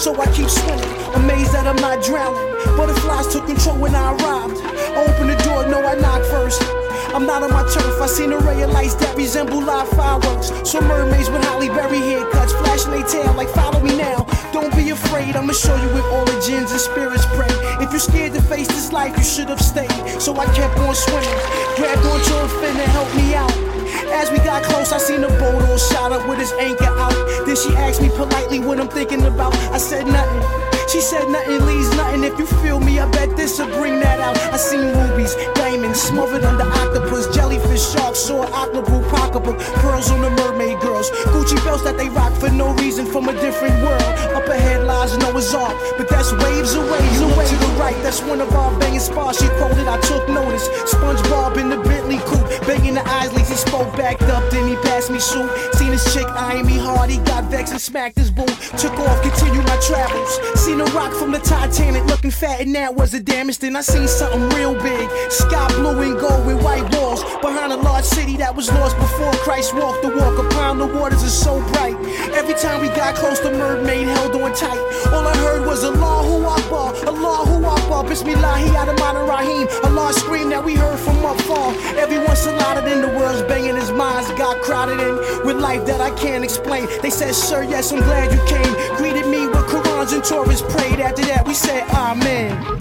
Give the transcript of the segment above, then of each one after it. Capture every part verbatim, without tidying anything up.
so I keep swimming. Amazed that I'm not drowning. Butterflies took control when I arrived. I opened the door, no, I knocked first. I'm not on my turf, I seen a ray of lights that resemble live fireworks. So mermaids with Halle Berry haircuts, flashing their tail like follow me now. Don't be afraid, I'ma show you where origins and spirits pray. If you're scared to face this life, you should have stayed. So I kept on swimming, grabbed onto a fin to help me out. As we got close, I seen a boat all shot up with his anchor out. Then she asked me politely what I'm thinking about. I said nothing. She said nothing leaves nothing. If you feel me, I bet this'll bring that out. I seen rubies, diamonds, smothered under octopus, jellyfish, sharks, saw octopus, pocketbook, pearls on the mermaid girls, Gucci belts that they rock for no reason from a different world. Up ahead lies Noah's Ark, but that's waves away. You look to the right, that's one of our banging spots. She quoted, I took notice. SpongeBob in the Bentley coupe, banging the eyes, he spoke backed up, then he passed me soup. Seen his chick eyeing me hard, he got vexed and smacked his boot. Took off, continued my travels. Seen a rock from the Titanic, looking fat, and that was the damage. Then I seen something real big, sky blue and gold with white walls, behind a large city that was lost before Christ walked the walk. Upon the waters is so bright. Every time we got close, the mermaid held on tight. All I heard was Allahu Akbar, Allahu Akbar, Bismillahi Adamana Rahim. A large scream that we heard from afar. Everyone saladed in the world's banging, his minds got crowded in with life that I can't explain. They said, sir, yes, I'm glad you came. Greeted me with Qurans and Torahs, prayed. After that, we said, amen.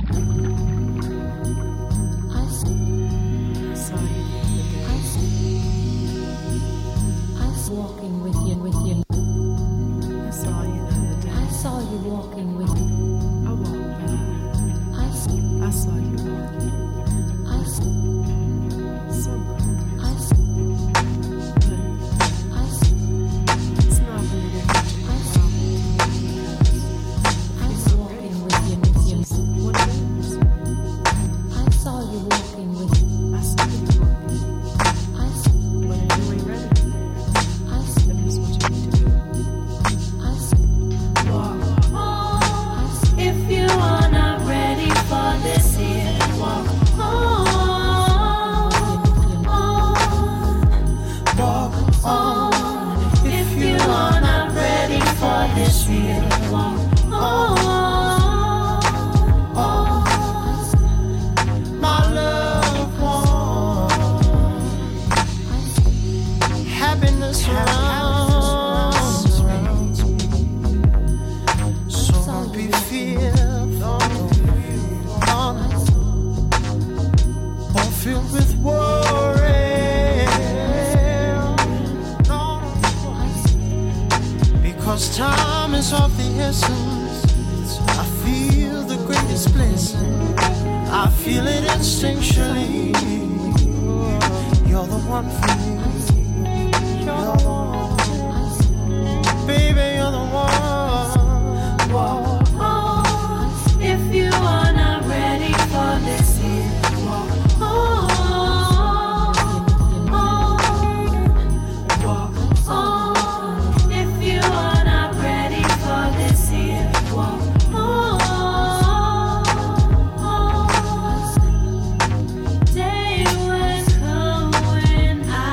Walking with you, with you. I saw you the other day. I saw you walking with you. I walked by. I saw, I saw you walking. I saw, Somewhere. I saw, But I saw, it's not really that much of I a saw, problem. I saw walking with you, with you. What it is? I saw you walking with you. I saw you walking. I saw, But if you ain't ready, I saw, then that's what you need to do. I saw. Walk. I saw. If you are not ready for this here, walk on, on, walk on. If you are not ready for this here, walk on, on. My loved one, happiness surrounds me. So don't be fearful, or filled with worry. No, because time is of the essence. I feel the greatest blessing. I feel it instinctually. You're the one for me. You're the one, baby. You're the one. Walk on. If you are not ready for this here, walk on, on, walk on. If you are not ready for this here, walk on, on. Day will come when I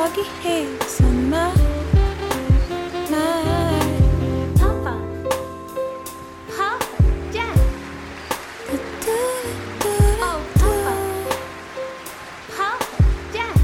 foggy haze on my mind. Papa. Papa. Jack. Oh, Papa. Papa. Jack.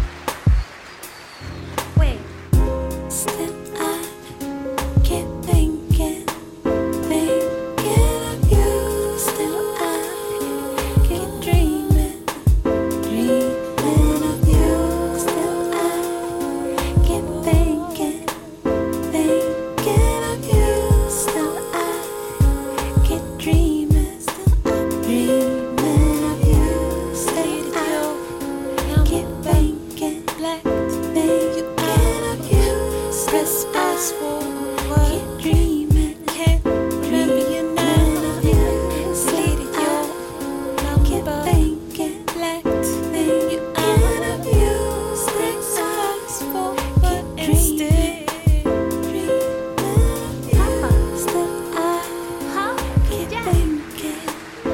Wait. Still I keep thinking, thinking of you. Still I keep dreaming, dreaming of you. Still I keep thinking, thinking of you. Still I keep dreaming, still I dreaming of you. Still I keep thinking, black thinking of you. Press fast forward, keep dreaming, can't remember your name. Deleted your number, thinking, black thinking of you. Press fast forward and still dreaming of you. Still I Papa. keep Jack. thinking,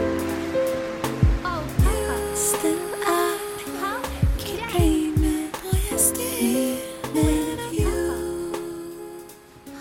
Oh, Papa. still I Papa. keep Jack. dreaming, boy, I still dreaming of you.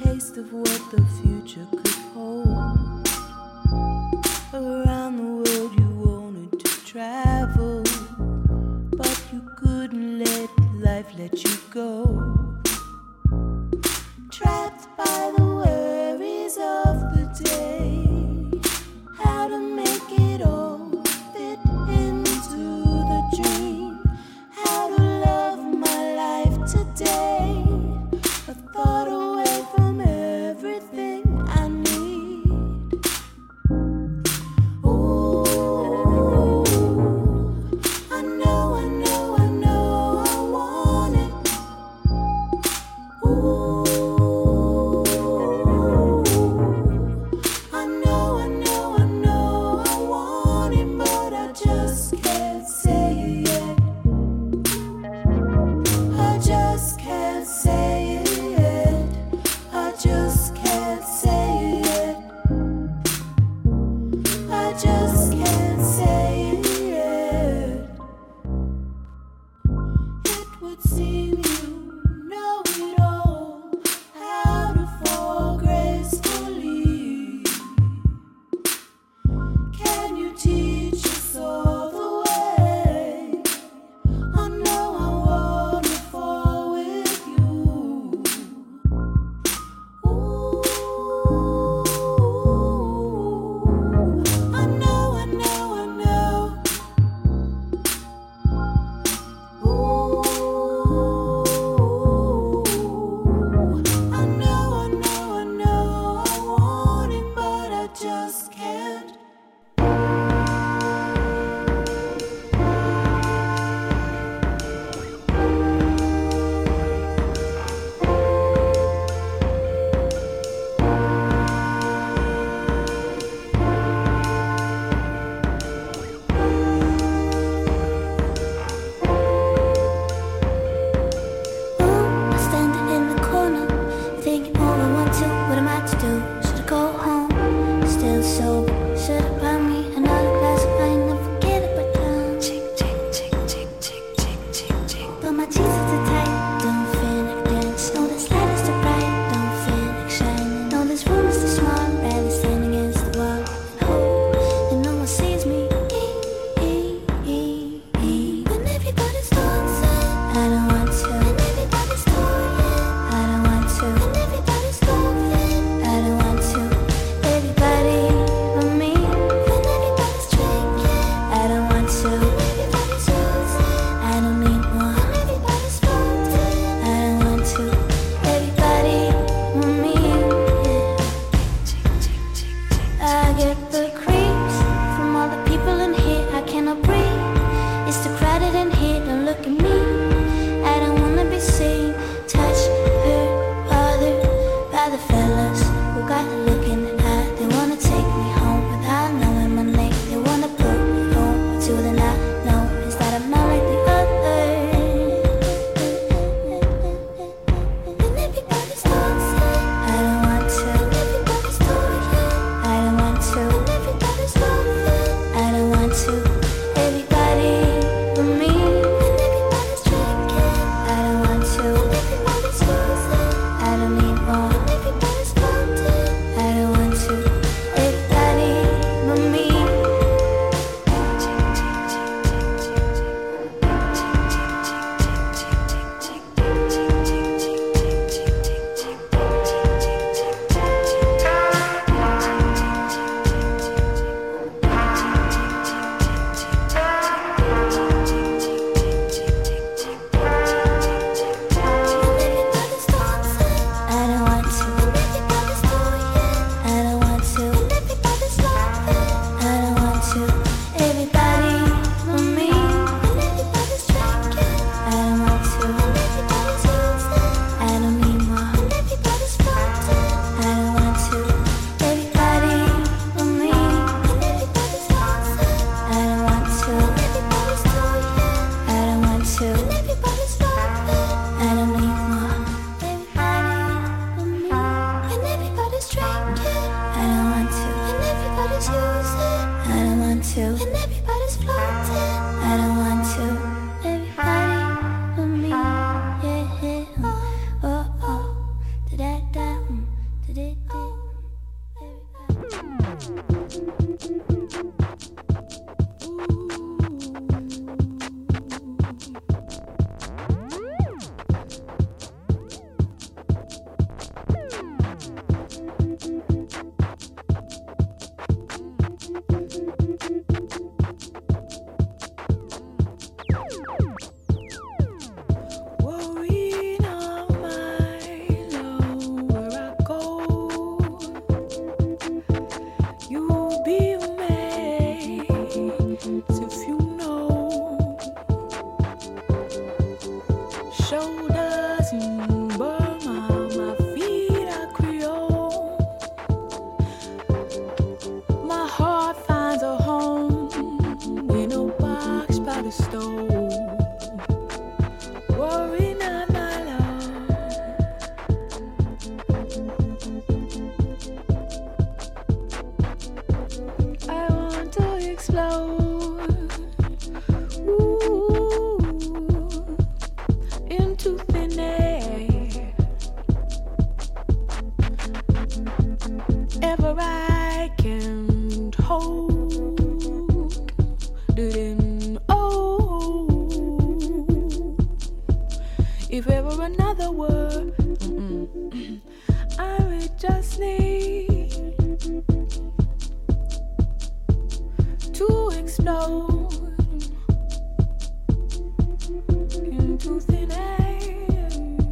taste of what the future could hold. Around the world you wanted to travel, but you couldn't let life let you go. Trapped by the worries of the day, how to make it all fit into the dream, how to love my life today. A thought away from everything I knew. explode into thin air.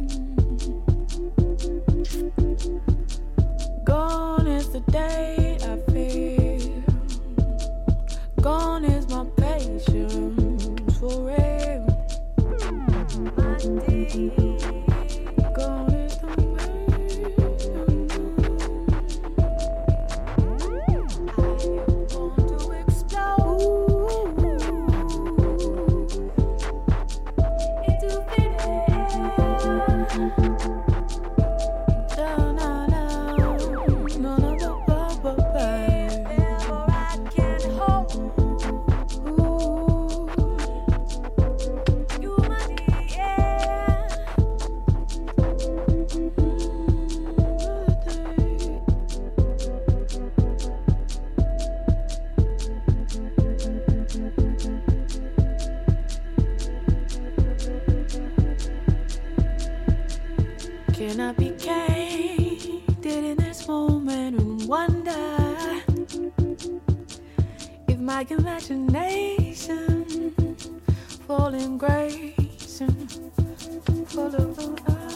Gone is the day I feel. Gone is my patience forever. My day. Gone is the Can I be candid in this moment and wonder if my imagination fall in grace and full of love?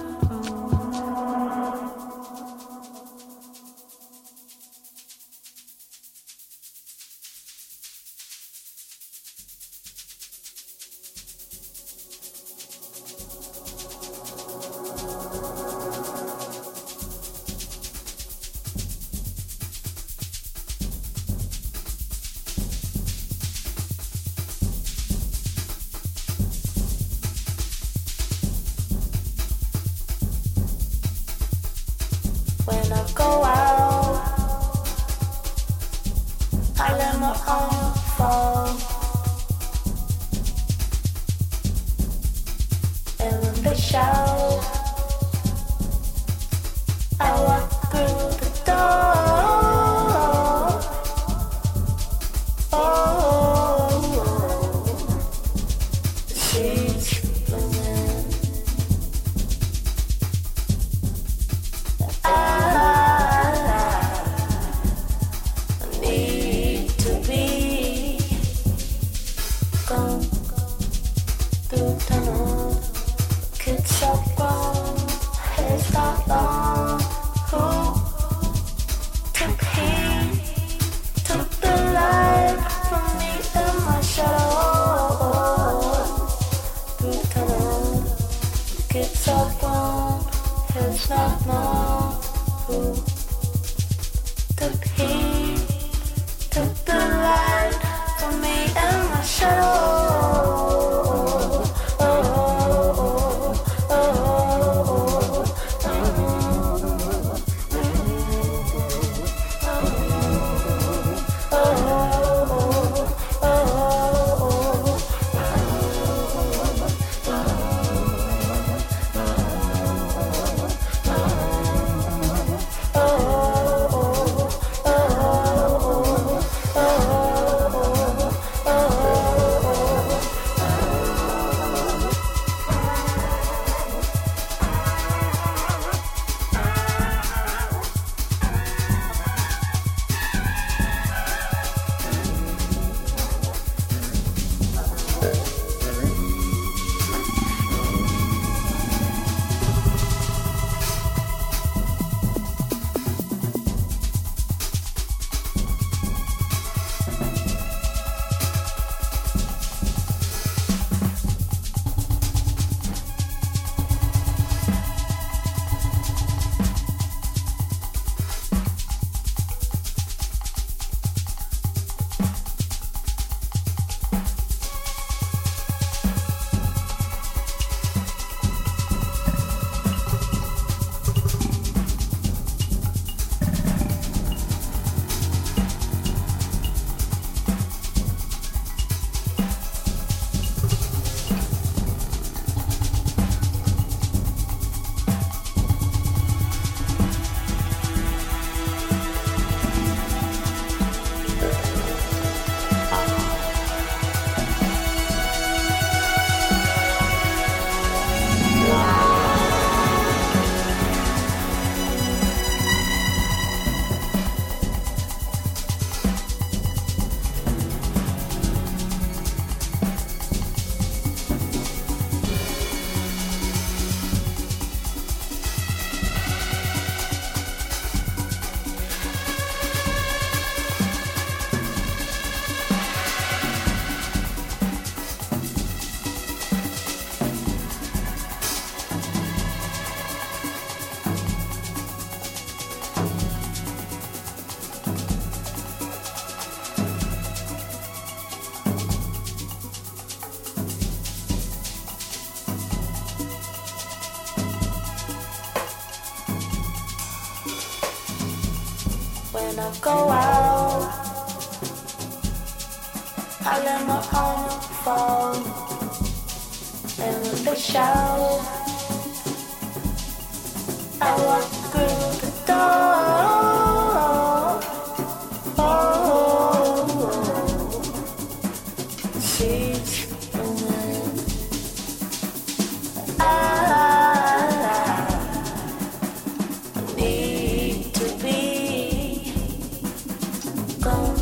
When I go out, I let my arm fall. And when they shout, I walk through the door. Oh, the sheets blooming. I need to be gone through tunnel. Kids are grown, hair's not long. Who took heat, took the light from me and my shadow. Through tunnel, kids are grown, hair's not long. Who took heat, took the light from me and my shadow. Oh, oh, oh, oh, oh, when I go out, I let my arm fall, and when they shout, I walk through the door. Oh, she's the wind. I need to be gone.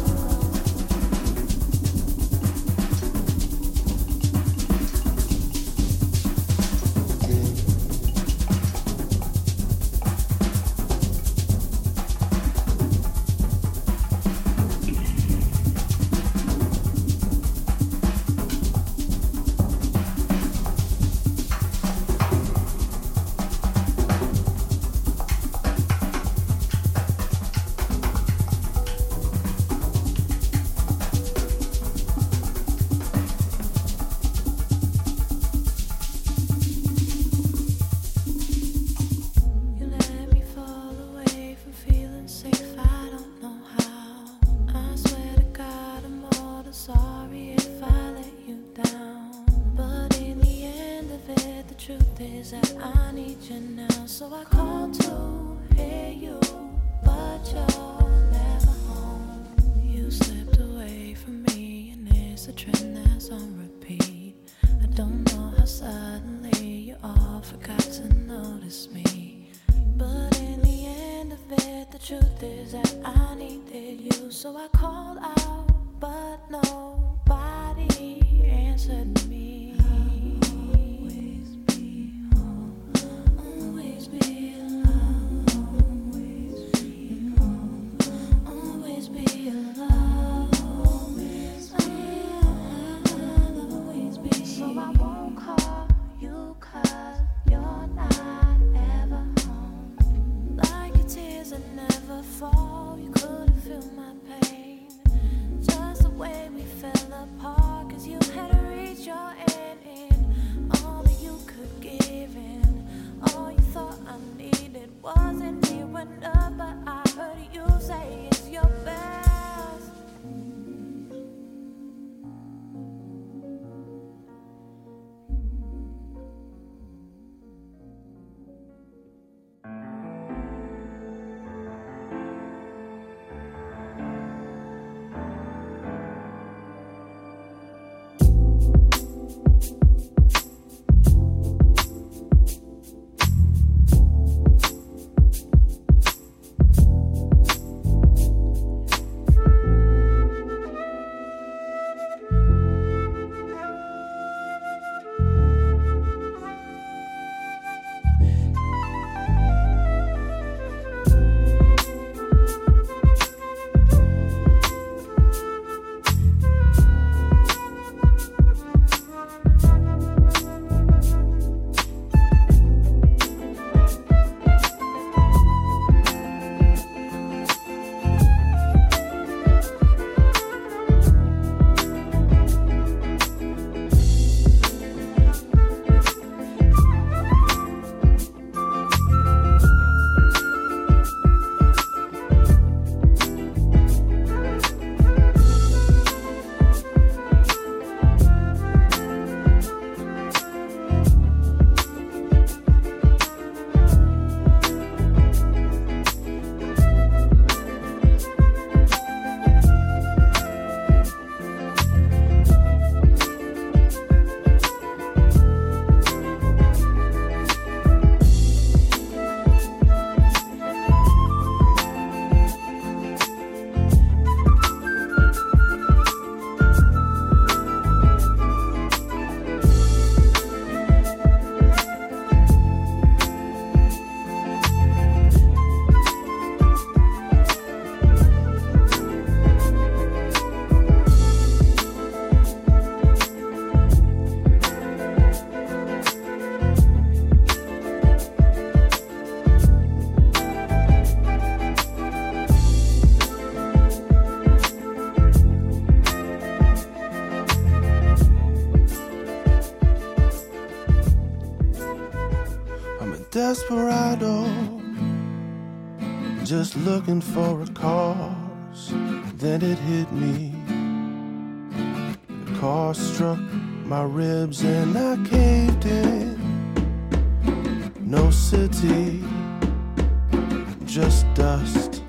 desperado, just looking for a cause. Then it hit me. The car struck my ribs and I caved in. No city, just dust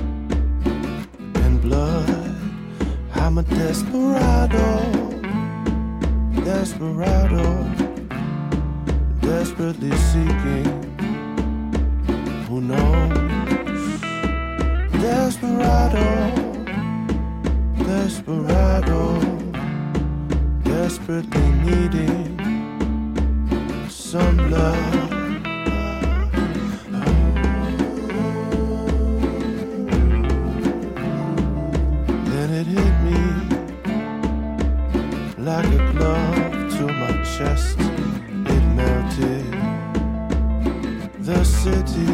and blood. I'm a desperado, desperado, desperately seeking. Who knows? Desperado, desperado, desperately needing some blood. Then it hit me like a glove to my chest. It melted the city.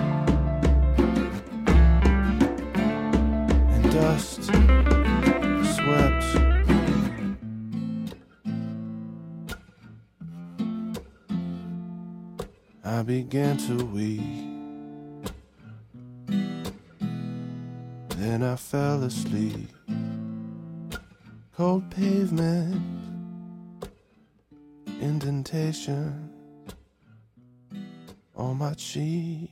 Dust swept. I began to weep. Then I fell asleep. Cold pavement, indentation on my cheek.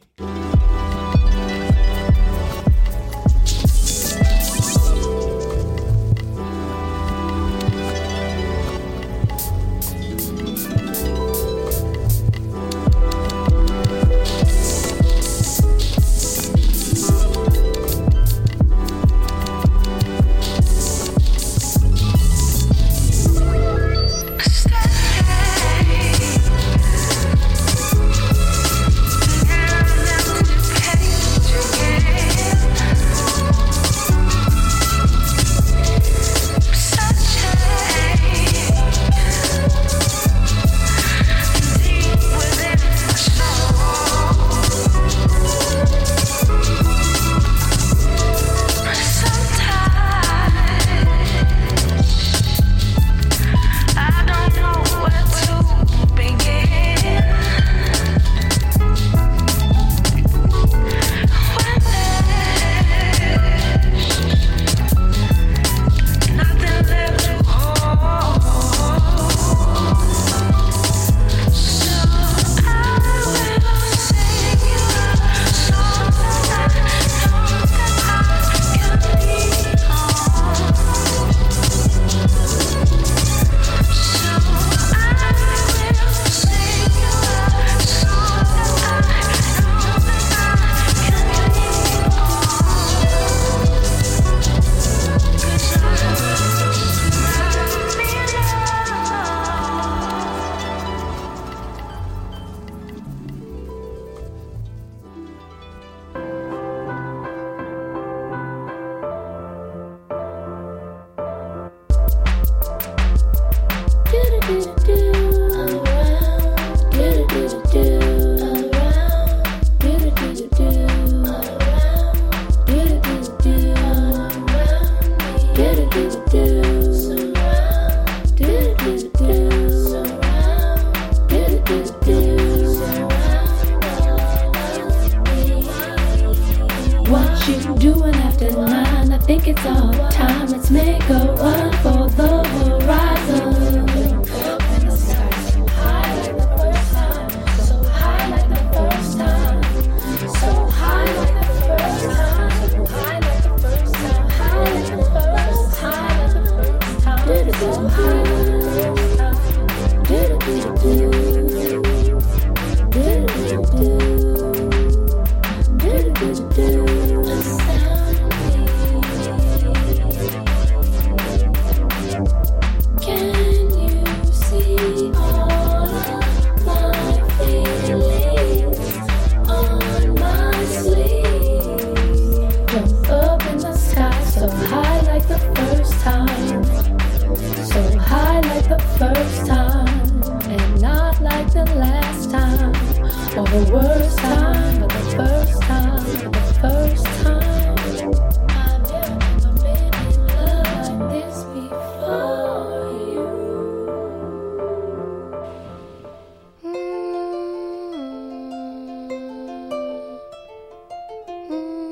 Mm-hmm.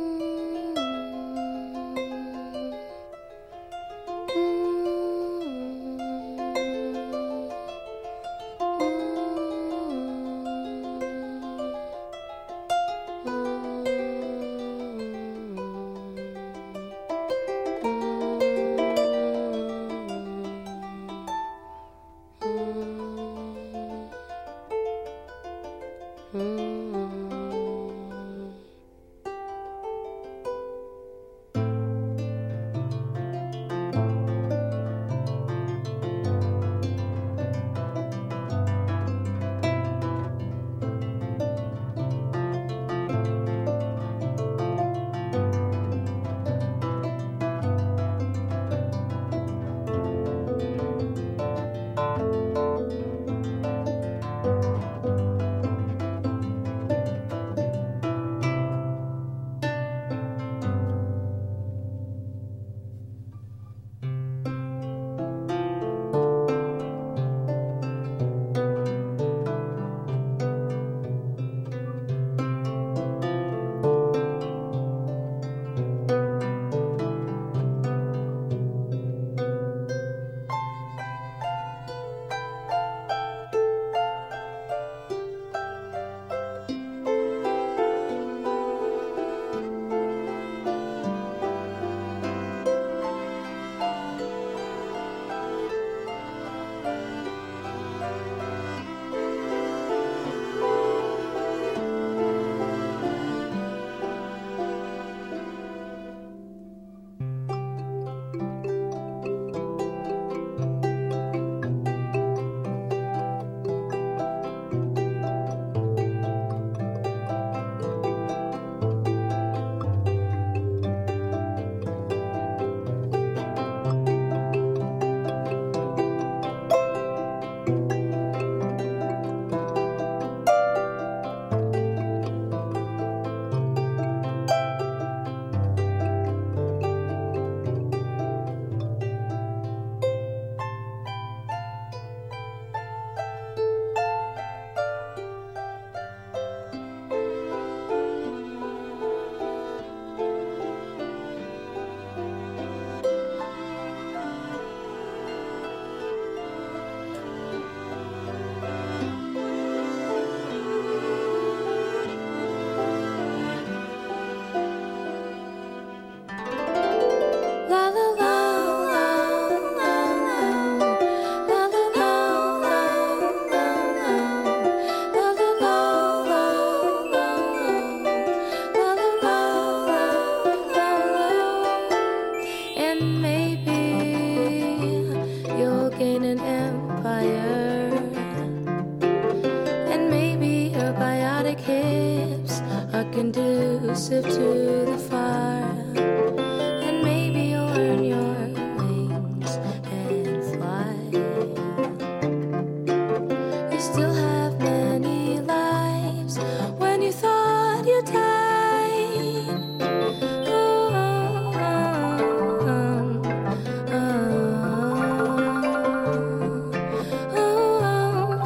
not conducive to the fire. And maybe you'll earn your wings and fly. You still have many lives when you thought you died. Oh, oh, oh, oh, oh, oh,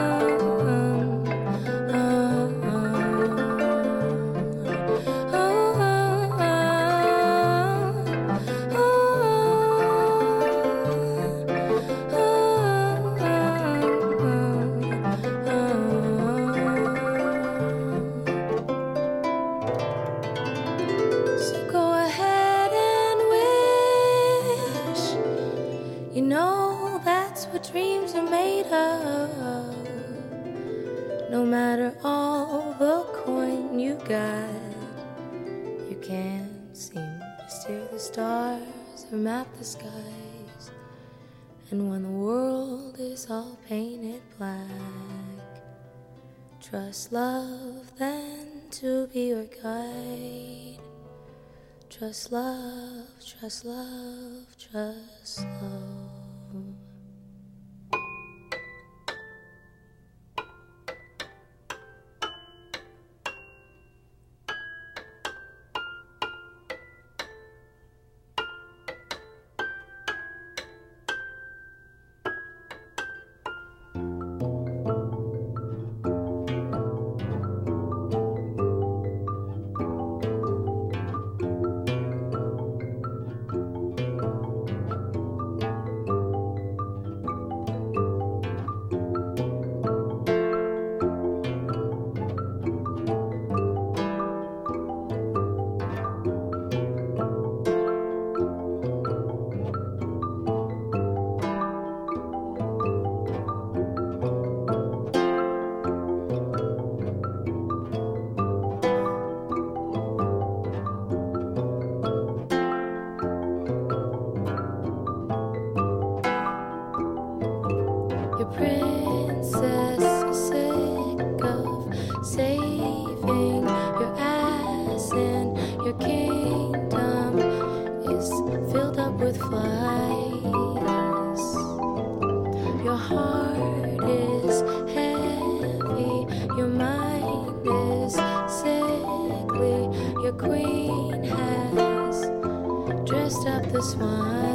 So go ahead and wish. You know that's what dreams are made of. No matter all the coin you got, you can't seem to steer the stars or map the skies. And when the world is all painted black, trust love then to be your guide. Trust love, trust love, trust love. Your princess is sick of saving your ass, and your kingdom is filled up with flies. Your heart is heavy, your mind is sickly. Your queen has dressed up the swine.